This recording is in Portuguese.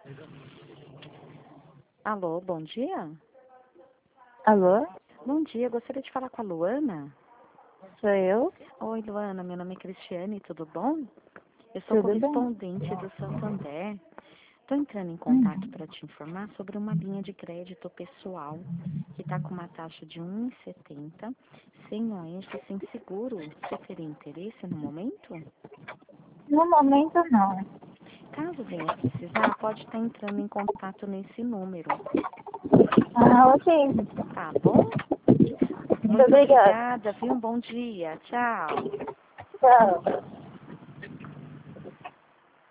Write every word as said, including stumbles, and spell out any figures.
Alô, bom dia? Alô? Bom dia, gostaria de falar com a Luana. Sou eu? Oi, Luana, meu nome é Cristiane, tudo bom? Eu sou Tudo bem? correspondente do Santander. Estou entrando em contato para te informar sobre uma linha de crédito pessoal que está com uma taxa de um vírgula setenta, sem O S, sem seguro. Você teria interesse no momento? No momento, não. Caso venha precisar, pode estar entrando em contato nesse número, Ah, ok. tá bom? Muito Muito obrigada. obrigada, viu? Um bom dia. Tchau. Tchau.